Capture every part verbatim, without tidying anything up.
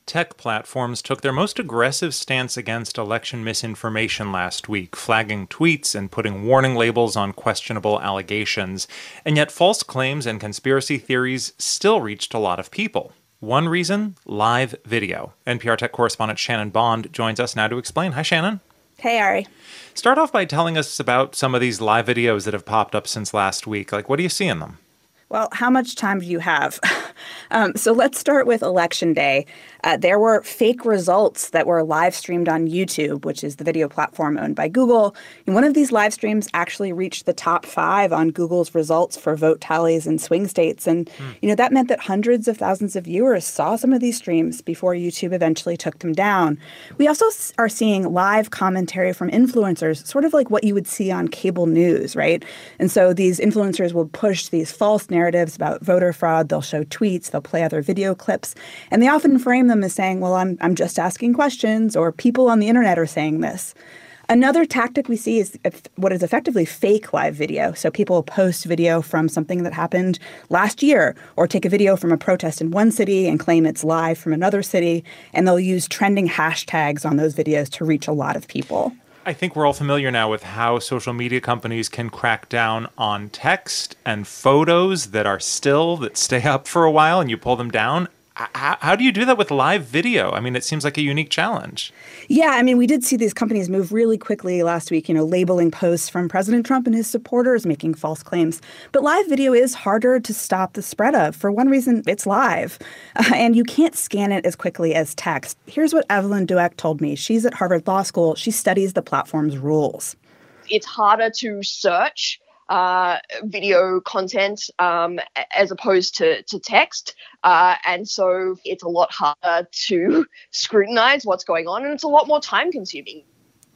Tech platforms took their most aggressive stance against election misinformation last week, flagging tweets and putting warning labels on questionable allegations. And yet false claims and conspiracy theories still reached a lot of people. One reason? Live video. N P R tech correspondent Shannon Bond joins us now to explain. Hi, Shannon. Hey, Ari. Start off by telling us about some of these live videos that have popped up since last week. Like, what do you see in them? Well, how much time do you have? um, so let's start with Election Day. Uh, there were fake results that were live streamed on YouTube, which is the video platform owned by Google. And one of these live streams actually reached the top five on Google's results for vote tallies in swing states. And, mm. you know, that meant that hundreds of thousands of viewers saw some of these streams before YouTube eventually took them down. We also are seeing live commentary from influencers, sort of like what you would see on cable news, right? And so these influencers will push these false narratives about voter fraud. They'll show tweets, they'll play other video clips, and they often frame them as saying, well, I'm I'm just asking questions, or people on the internet are saying this. Another tactic we see is what is effectively fake live video. So people post video from something that happened last year, or take a video from a protest in one city and claim it's live from another city, and they'll use trending hashtags on those videos to reach a lot of people. I think we're all familiar now with how social media companies can crack down on text and photos that are still, that stay up for a while and you pull them down. How, how do you do that with live video? I mean, it seems like a unique challenge. Yeah, I mean, we did see these companies move really quickly last week, you know, labeling posts from President Trump and his supporters making false claims. But live video is harder to stop the spread of. For one reason, it's live, uh, and you can't scan it as quickly as text. Here's what Evelyn Douek told me. She's at Harvard Law School. She studies the platform's rules. It's harder to search Uh, video content um, as opposed to, to text. Uh, and so it's a lot harder to scrutinize what's going on, and it's a lot more time consuming.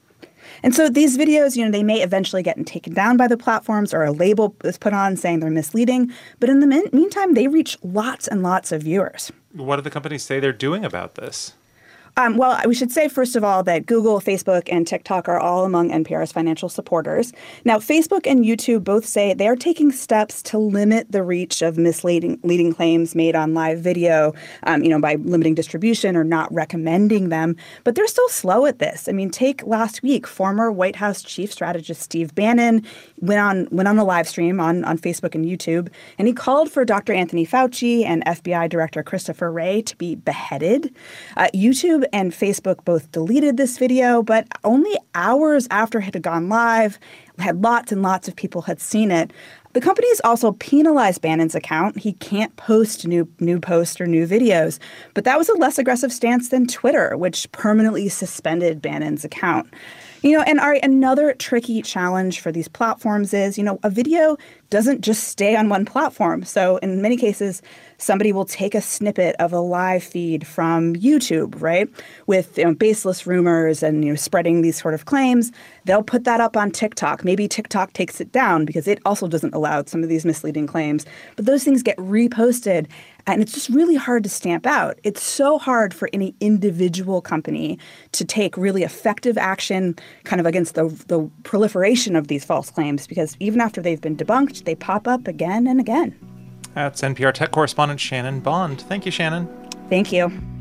And so these videos, you know, they may eventually get taken down by the platforms, or a label is put on saying they're misleading. But in the min- meantime, they reach lots and lots of viewers. What do the companies say they're doing about this? Um, well, we should say, first of all, that Google, Facebook, and TikTok are all among N P R's financial supporters. Now, Facebook and YouTube both say they're taking steps to limit the reach of misleading leading claims made on live video, um, you know, by limiting distribution or not recommending them. But they're still slow at this. I mean, take last week, former White House chief strategist Steve Bannon went on went on a live stream on, on Facebook and YouTube, and he called for Doctor Anthony Fauci and F B I Director Christopher Wray to be beheaded. Uh, YouTube and Facebook both deleted this video, but only hours after it had gone live, had lots and lots of people had seen it. The companies also penalized Bannon's account. He can't post new new posts or new videos. But that was a less aggressive stance than Twitter, which permanently suspended Bannon's account. You know, and Ari, another tricky challenge for these platforms is, you know, a video doesn't just stay on one platform. So in many cases, somebody will take a snippet of a live feed from YouTube, right, with, you know, baseless rumors and, you know, spreading these sort of claims. They'll put that up on TikTok. Maybe TikTok takes it down because it also doesn't allow some of these misleading claims. But those things get reposted, and it's just really hard to stamp out. It's so hard for any individual company to take really effective action kind of against the, the proliferation of these false claims, because even after they've been debunked, they pop up again and again. That's N P R tech correspondent Shannon Bond. Thank you, Shannon. Thank you.